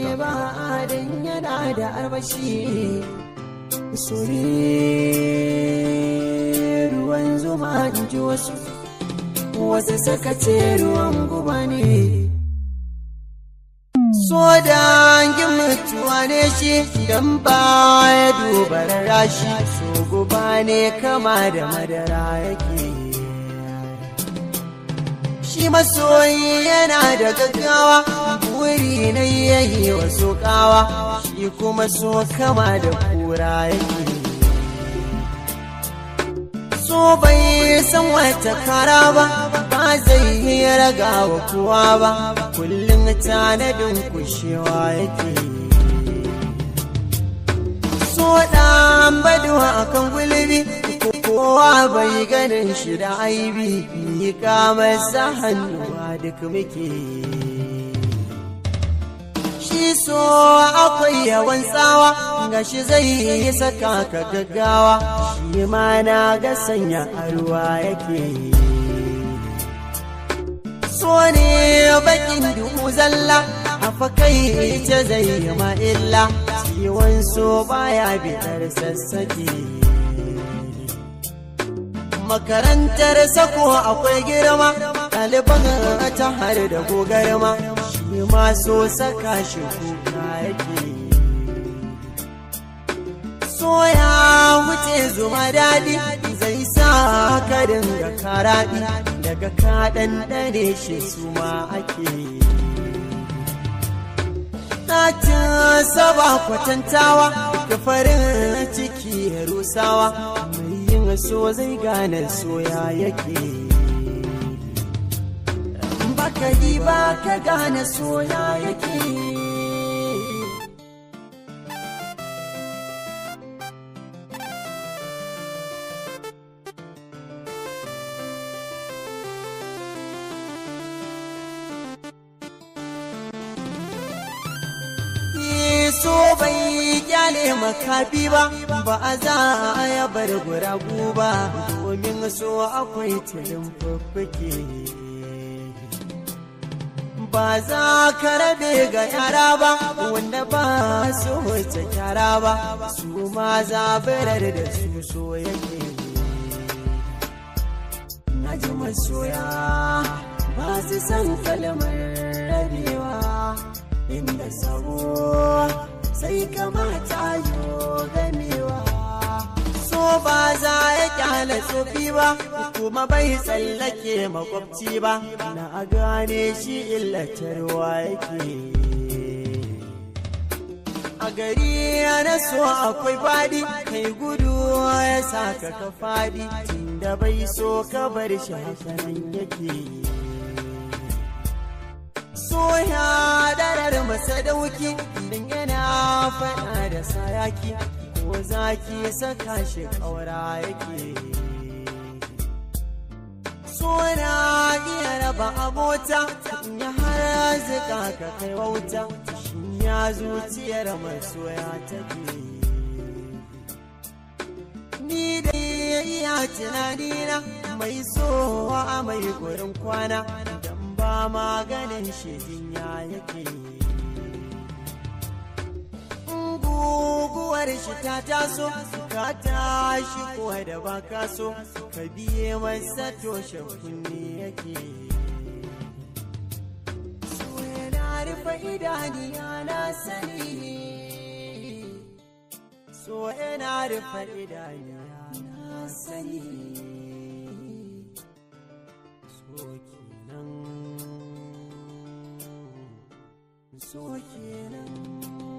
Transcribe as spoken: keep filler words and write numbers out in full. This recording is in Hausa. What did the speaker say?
ba dan yana da armashi. Sore ruwan zuma in ji wasu, wasu suka ce ruwan guba ne. So dangin mutuwa ne shi don ba ya duba rashi, so guba ne kama da madara yake. Shi masoyi yana da gaggawa, buri na yayi wasu kawa, shi kuma so kama da kura yake. So bai san wata kara ba, ba zai yi raga wa kowa ba, kullum tanadin kushewa yake. So ɗan baduwa akan gulbi, kowa bai ganin shi da aibi, yi masa hannuwa duk muke. Shi so akwai yawan tsawa, gashi zai yi saka ka gaggawa, shi ma na ga sanya arwa yake. So ne bakin duhu zalla, a fakai ce zai yi ma'illa, ciwon so baya bitar sassaki. Makarantar sako akwai girma, ɗaliban ta har da gogarma, shi ma so saka shi kuka yake. So ya wuce zuma daɗi, zai sa ka dinga karaɗi, daga kaɗan ɗane shi su ma ake. Ɗacin saba kwatantawa, da farin ciki ya rusawa, mai yin so zai gane soya yake. Baka yi ba ka gane soya yake. So bai kyale makafi ba, ba a za a ya bar guragu ba, domin so akwai tilin fuffuke. Ba za ka rabe ga yara ba, wanda ba so ta kyara ba, su ma zabirar da su so yake. Na ji masoya ba su san kalmar rabewa, inda sabo sai kamata yo ganewa. So ba za ya kyale tsofi ba, kuma bai tsallake makwabci ba, na gane shi illatarwa yake. A gari na so akwai fadi, kai gudu ya saka ka fadi, tunda bai so ka bar shi hakanan yake. So ya darar masa dauki, din yana faɗa da sayaki, ko zaki saka shi ƙaura yake. So na iya raba abota, ya har zika ka kai wauta, shi ya zuciyar masoya take. Ni da iya tunanina, mai so a mai gurin kwana, ba maganin shi jinya yake. Guguwar shi ta taso, ka tashi kuwa da ba ka so, ka biye masa toshe kunne yake. So yana rufe idaniya na sani, so yana rufe idaniya na sani. So kenan, so kenan.